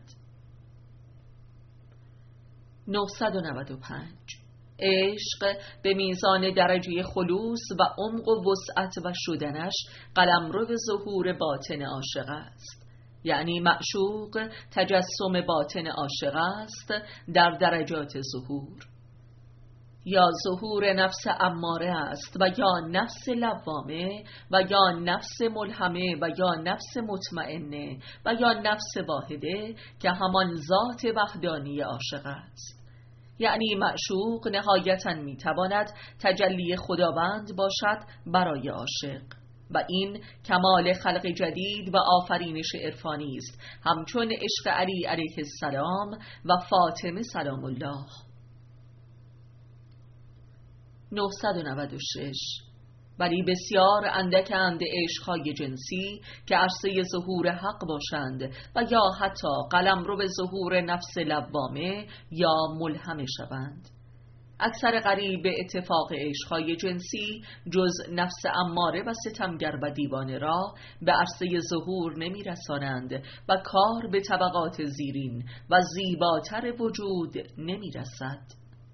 نهصد و نود و پنج. عشق به میزان درجه خلوص و عمق و وسعت و شدنش قلمرو ظهور باطن عاشق است، یعنی معشوق تجسم باطن عاشق است در درجات ظهور. یا ظهور نفس اماره است و یا نفس لوامه و یا نفس ملهمه و یا نفس مطمئنه و یا نفس واحده که همان ذات وحدانی عاشق است. یعنی معشوق نهایتاً میتواند تجلی خداوند باشد برای عاشق و این کمال خلق جدید و آفرینش عرفانی است، همچون عشق علی علیه السلام و فاطمه سلام الله. نهصد و نود و شش. ولی بسیار اندکند عشق‌های جنسی که عرصه ظهور حق باشند و یا حتی قلمرو به ظهور نفس لوامه یا ملهمه شوند. اکثر قریب به اتفاق عشق‌های جنسی جز نفس اماره و ستمگر و دیوانه را به عرصه ظهور نمی رسانند و کار به طبقات زیرین و زیباتر وجود نمی رسد.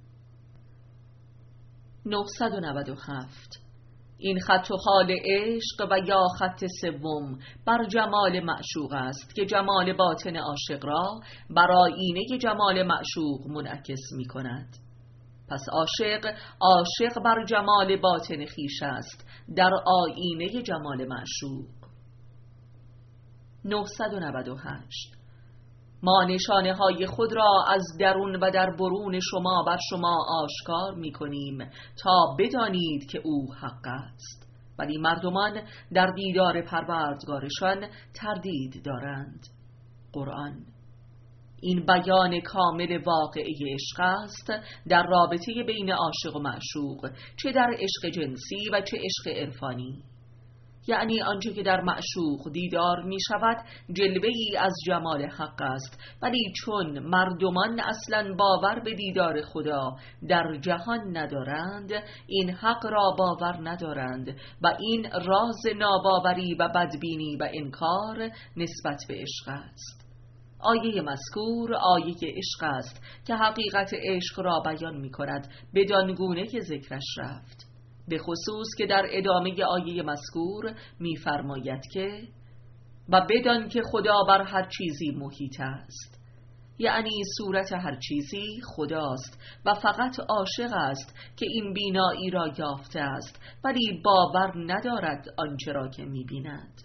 نهصد و نود و هفت. این خط و خال عشق و یا خط سوم بر جمال معشوق است که جمال باطن عاشق را بر آیینه جمال معشوق منعکس می کند. پس عاشق عاشق بر جمال باطن خویش است در آیینه جمال معشوق. نهصد و نود و هشت. ما نشانه های خود را از درون و در برون شما بر شما آشکار می کنیم تا بدانید که او حق است، ولی مردمان در دیدار پروردگارشان تردید دارند. قرآن. این بیان کامل واقعه عشق است در رابطه بین عاشق و معشوق، چه در عشق جنسی و چه عشق عرفانی. یعنی آنچه که در معشوق دیدار می شود جلوه‌ای از جمال حق است، ولی چون مردمان اصلا باور به دیدار خدا در جهان ندارند، این حق را باور ندارند و این راز ناباوری و بدبینی و انکار نسبت به عشق است. آیه مذکور آیه عشق است که حقیقت عشق را بیان می کند بدان گونه که ذکرش رفت، به خصوص که در ادامه آیه مذکور می فرماید که و بدان که خدا بر هر چیزی محیط است، یعنی صورت هر چیزی خداست و فقط عاشق است که این بینایی را یافته است ولی باور ندارد آنچه را که می بیند.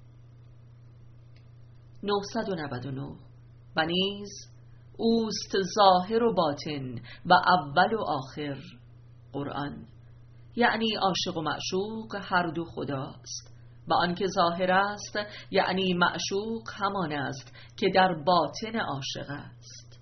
نهصد و نود و نه. و نیز اوست ظاهر و باطن و اول و آخر. قرآن. یعنی عاشق و معشوق هر دو خداست و آنکه ظاهر است یعنی معشوق همان است که در باطن عاشق است.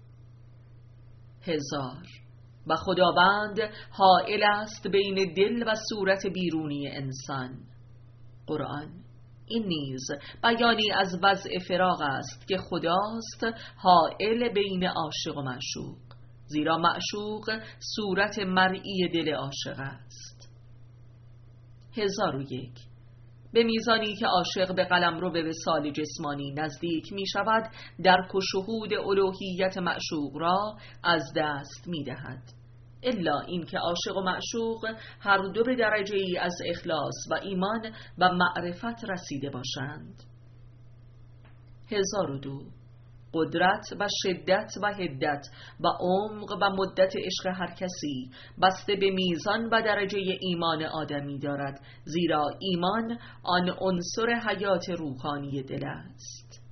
هزار. و خداوند حائل است بین دل و صورت بیرونی انسان. قرآن. این نیز بیانی از وضع فراق است که خداست حائل بین عاشق و معشوق، زیرا معشوق صورت مرئی دل عاشق است. هزار و یک. به میزانی که عاشق به قلمرو به وصال جسمانی نزدیک می شود، درک و شهود الوهیت معشوق را از دست می دهد، الا اینکه عاشق و معشوق هر دو به درجه ای از اخلاص و ایمان و معرفت رسیده باشند. هزار و دو. قدرت و شدت و حدت و عمق و مدت عشق هر کسی بسته به میزان و درجه ایمان آدمی دارد، زیرا ایمان آن عنصر حیات روحانی دل است.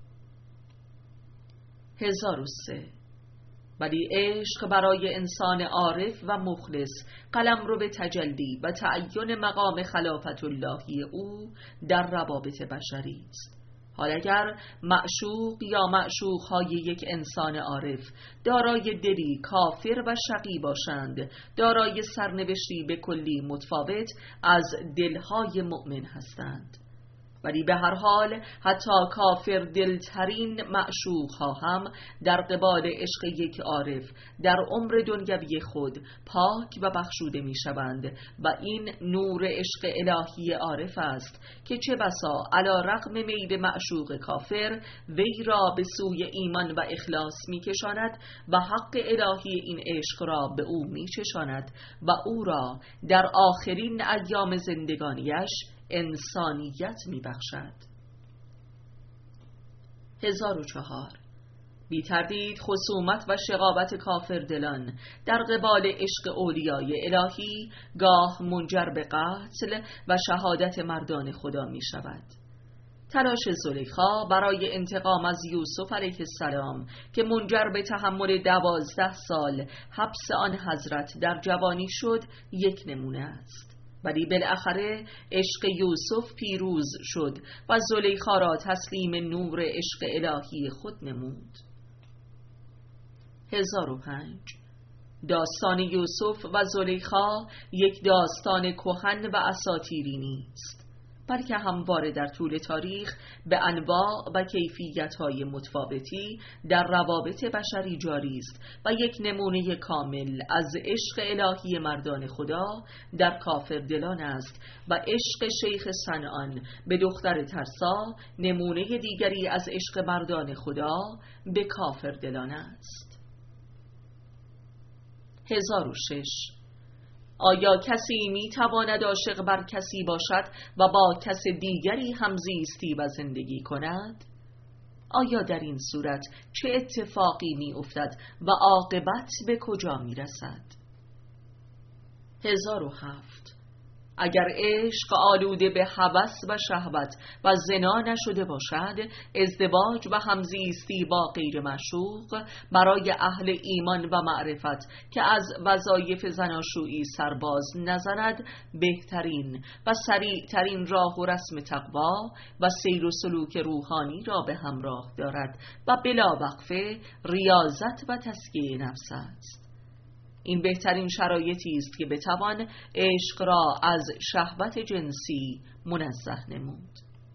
هزار و سه. ولی عشق برای انسان عارف و مخلص قلم رو به تجلی و تعین مقام خلافت اللهی او در روابط بشری است. حال اگر معشوق یا معشوقهای یک انسان عارف دارای دلی کافر و شقی باشند، دارای سرنوشتی به کلی متفاوت از دلهای مؤمن هستند، ولی به هر حال حتی کافر دلترین معشوق ها هم در قبال عشق یک عارف در عمر دنیوی خود پاک و بخشوده می شوند و این نور عشق الهی عارف است که چه بسا علی رغم میل معشوق کافر وی را به سوی ایمان و اخلاص می کشاند و حق الهی این عشق را به او می چشاند و او را در آخرین ایام زندگانیش انسانیت می بخشد. هزار و چهار. بی تردید خصومت و شقاوت کافر دلان در قبال عشق اولیای الهی گاه منجر به قتل و شهادت مردان خدا می شود. تلاش زلیخا برای انتقام از یوسف علیه السلام که منجر به تحمل دوازده سال حبس آن حضرت در جوانی شد یک نمونه است، ولی بالاخره عشق یوسف پیروز شد و زلیخا را تسلیم نور عشق الهی خود نمود. هزار و پنج. داستان یوسف و زلیخا یک داستان کهن و اساطیری نیست، بلکه همواره در طول تاریخ به انواع و کیفیت‌های متفاوتی در روابط بشری جاری است و یک نمونه کامل از عشق الهی مردان خدا در کافر دلان است و عشق شیخ صنعان به دختر ترسا نمونه دیگری از عشق مردان خدا به کافر دلان است. هزار و شش. آیا کسی می تواند عاشق بر کسی باشد و با کس دیگری همزیستی و زندگی کند؟ آیا در این صورت چه اتفاقی می افتد و عاقبت به کجا می رسد؟ هزار و هفت. اگر عشق آلوده به هوس و شهوت و زنا نشده باشد، ازدواج و همزیستی با غیر معشوق برای اهل ایمان و معرفت که از وظایف زناشویی سرباز نزند بهترین و سریعترین راه و رسم تقوا و سیر و سلوک روحانی را به همراه دارد و بلا وقفه ریاضت و تزکیه نفس است. این بهترین شرایطی است که بتوان عشق را از شهوت جنسی منزه نمود.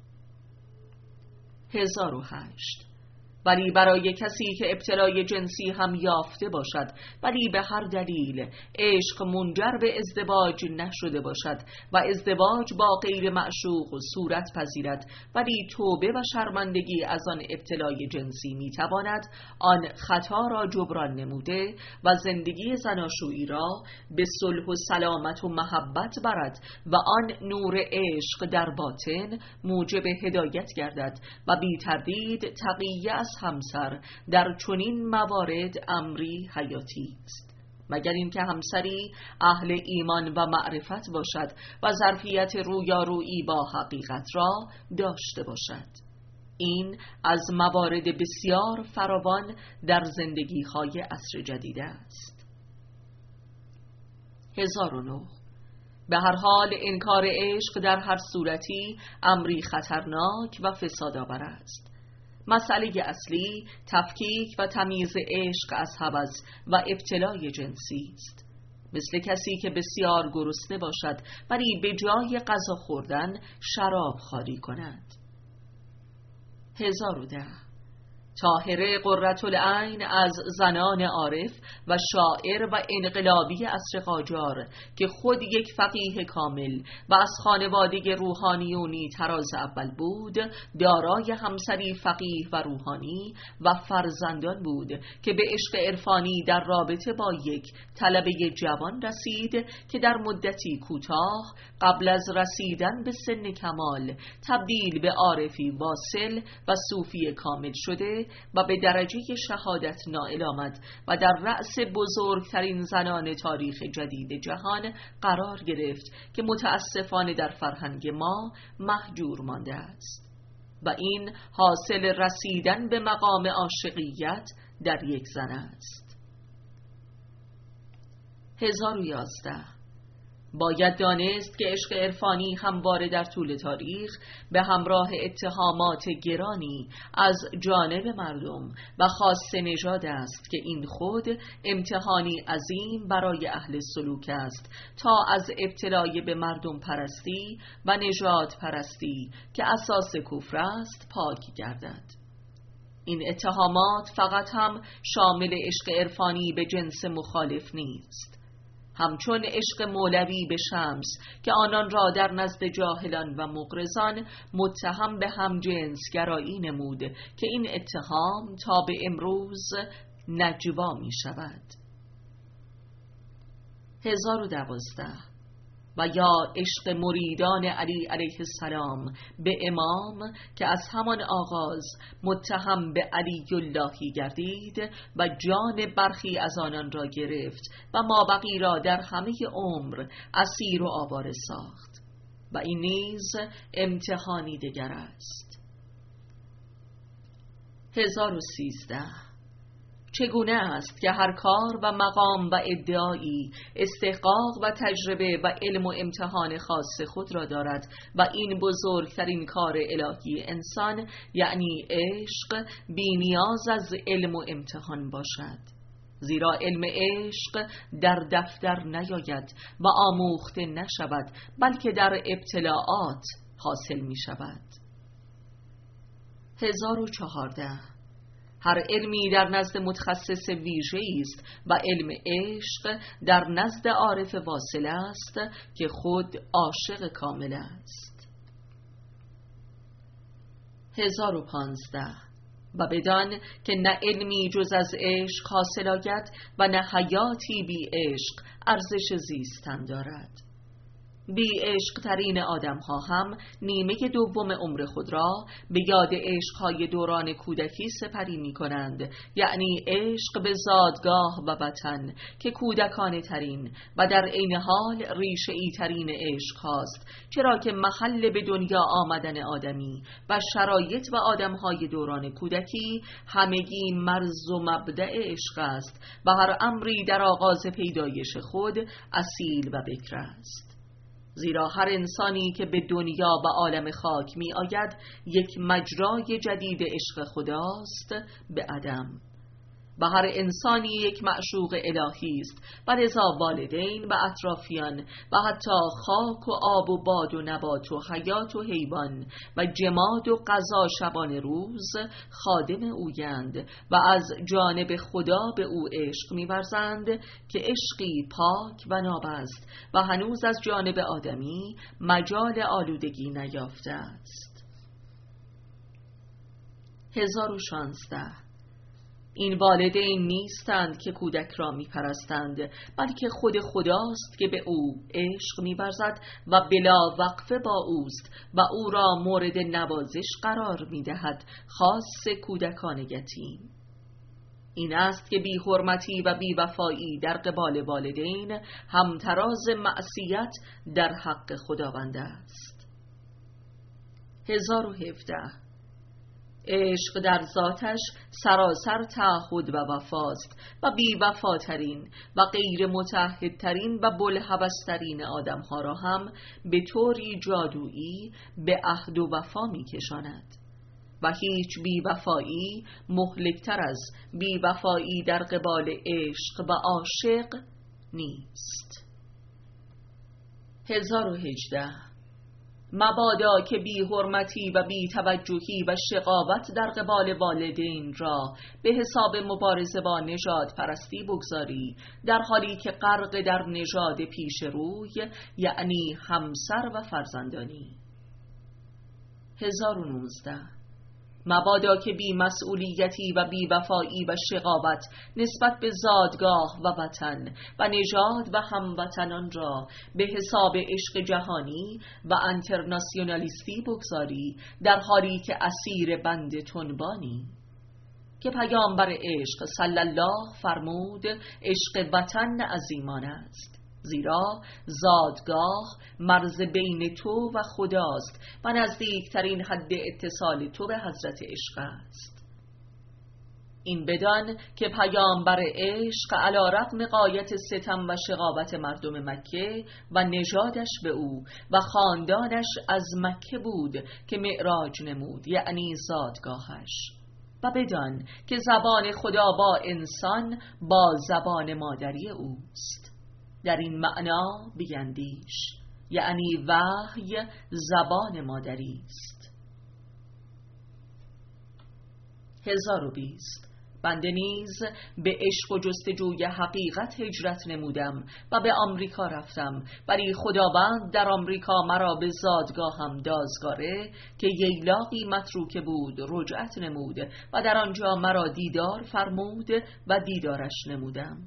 هزار و هشت. ولی برای کسی که ابتلای جنسی هم یافته باشد ولی به هر دلیل عشق منجر به ازدواج نشده باشد و ازدواج با غیر معشوق و صورت پذیرد ولی توبه و شرمندگی از آن ابتلای جنسی میتواند آن خطا را جبران نموده و زندگی زناشویی را به صلح و سلامت و محبت برد و آن نور عشق در باطن موجب هدایت گردد و بی تردید تقیه از همسر در چنین موارد امری حیاتی است، مگر اینکه همسری اهل ایمان و معرفت باشد و ظرفیت رویارویی با حقیقت را داشته باشد. این از موارد بسیار فراوان در زندگی‌های عصر جدید است. هزار و نه. به هر حال انکار عشق در هر صورتی امری خطرناک و فسادآور است. مسئله اصلی تفکیک و تمییز عشق از هوس و ابتلای جنسی است. مثل کسی که بسیار گرسنه باشد ولی به جای غذا خوردن شراب خواری کند. هزار و ده. طاهره قرةالعین از زنان عارف و شاعر و انقلابی عصر قاجار که خود یک فقیه کامل و از خانواده روحانیونی طراز اول بود، دارای همسری فقیه و روحانی و فرزندان بود که به عشق عرفانی در رابطه با یک طلبه جوان رسید که در مدتی کوتاه قبل از رسیدن به سن کمال تبدیل به عارفی واصل و صوفی کامل شده و به درجه شهادت نائل آمد و در رأس بزرگترین زنان تاریخ جدید جهان قرار گرفت که متاسفانه در فرهنگ ما مهجور مانده است و این حاصل رسیدن به مقام عاشقیت در یک زن است. هزار و یازده. باید دانست که عشق عرفانی همواره در طول تاریخ به همراه اتهامات گرانی از جانب مردم و خاص نژاد است که این خود امتحانی عظیم برای اهل سلوک است تا از ابتلای به مردم پرستی و نژاد پرستی که اساس کفر است پاک گردد. این اتهامات فقط هم شامل عشق عرفانی به جنس مخالف نیست، همچون عشق مولوی به شمس که آنان را در نزد جاهلان و مغرضان متهم به هم جنس گرایی نمود که این اتهام تا به امروز نجوا می شود. هزار و دوازده. و یا عشق مریدان علی علیه السلام به امام که از همان آغاز متهم به علی اللهی گردید و جان برخی از آنان را گرفت و مابقی را در همه عمر اسیر و آواره ساخت و این نیز امتحانی دگر است. هزار و سیزده. چگونه است که هر کار و مقام و ادعایی استحقاق و تجربه و علم و امتحان خاص خود را دارد و این بزرگترین کار الهی انسان یعنی عشق بی نیاز از علم و امتحان باشد، زیرا علم عشق در دفتر نیاید و آموخته نشود بلکه در ابتلاعات حاصل می شود. هزار و چهارده. هر علمی در نزد متخصص ویژه‌ای است و علم عشق در نزد عارف واصل است که خود عاشق کامل است. هزار و پانزده. و بدان که نه علمی جز از عشق حاصل آید و نه حیاتی بی عشق ارزش زیستن دارد. بی عشق ترین آدم ها هم نیمه دوم عمر خود را به یاد عشقهای دوران کودکی سپری می کنند، یعنی عشق به زادگاه و وطن که کودکانه ترین و در عین حال ریشه ای ترین عشق هاست، چرا که محل به دنیا آمدن آدمی و شرایط و آدم های دوران کودکی همگی مرز و مبدأ عشق است و هر امری در آغاز پیدایش خود اصیل و بکر است. زیرا هر انسانی که به دنیا و عالم خاک می آید یک مجرای جدید عشق خداست به عدم، و هر انسانی یک معشوق الهی است و لذا والدین و اطرافیان و حتی خاک و آب و باد و نبات و حیات و حیوان و جماد و قضا شبان روز خادم اویند و از جانب خدا به او عشق می‌ورزند که عشقی پاک و ناب است و هنوز از جانب آدمی مجال آلودگی نیافته است. هزار و شانزده. این والدین نیستند که کودک را میپرستند، بلکه خود خداست که به او عشق می‌ورزد و بلا وقفه با اوست و او را مورد نوازش قرار میدهد، خاص کودکان یتیم. این است که بی حرمتی و بی وفایی در قبال والدین همتراز معصیت در حق خداوند است. هزار و هفده. عشق در ذاتش سراسر تعهد و وفاست و بی وفاترین و غیر متعهدترین و بلهوسترین آدمها را هم به طوری جادویی به عهد و وفا می کشاند و هیچ بی وفایی مهلکتر از بی وفایی در قبال عشق و عاشق نیست. هزار و هجده. مبادا که بی حرمتی و بی توجهی و شقاوت در قبال والدین را به حساب مبارزه با نژاد پرستی بگذاری، در حالی که غرق در نژاد پیش روی، یعنی همسر و فرزندانی. هزار و نوزده. مبادا که بی مسئولیتی و بی وفایی و شقاوت نسبت به زادگاه و وطن و نژاد و هموطنان را به حساب عشق جهانی و انترناسیونالیستی بگذاری، در حالی که اسیر بند تنبانی. که پیامبر عشق صلی الله فرمود عشق وطن عظیمان است، زیرا زادگاه مرز بین تو و خداست و نزدیکترین حد اتصال تو به حضرت عشق است. این بدان که پیامبر عشق علی رغم غایت ستم و شقاوت مردم مکه و نژادش به او و خاندانش از مکه بود که معراج نمود، یعنی زادگاهش، و بدان که زبان خدا با انسان با زبان مادری اوست. در این معنا بیندیش، یعنی وحی زبان مادری است. هزار و بیست. بنده نیز به عشق و جستجوی حقیقت هجرت نمودم و به آمریکا رفتم، ولی خداوند در آمریکا مرا به زادگاهم دازگاره که ییلاقی متروکه بود رجعت نمود و در آنجا مرا دیدار فرمود و دیدارش نمودم.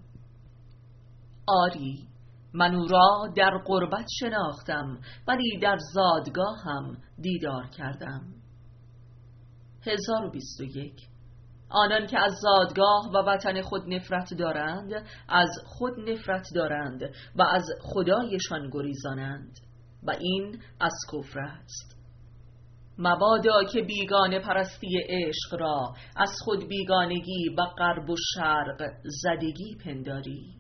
آری، من او را در غربت شناختم ولی در زادگاهم دیدار کردم. هزار و بیست و یک. آنان که از زادگاه و وطن خود نفرت دارند از خود نفرت دارند و از خدایشان گریزانند و این از کفر است. مبادا که بیگانه پرستی عشق را از خود بیگانگی و غرب و شرق زدگی پنداری.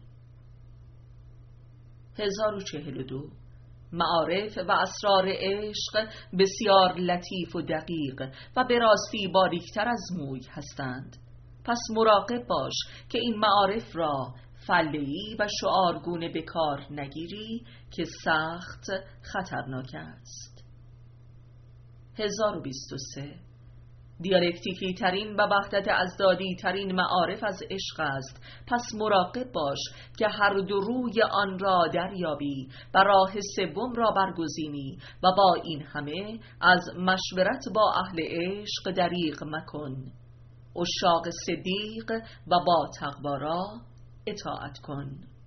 هزار و چهل و دو. معارف و اسرار عشق بسیار لطیف و دقیق و به راستی باریکتر از موی هستند، پس مراقب باش که این معارف را فله‌ای و شعارگونه به کار نگیری که سخت خطرناک است. هزار و بیست و سه. دیالکتیکی ترین و وحدت ازدادی ترین معارف از عشق است، پس مراقب باش که هر دو روی آن را دریابی و راه سوم را برگزینی و با این همه از مشورت با اهل عشق دریغ مکن. عشاق صدیق و با تقوا را اطاعت کن.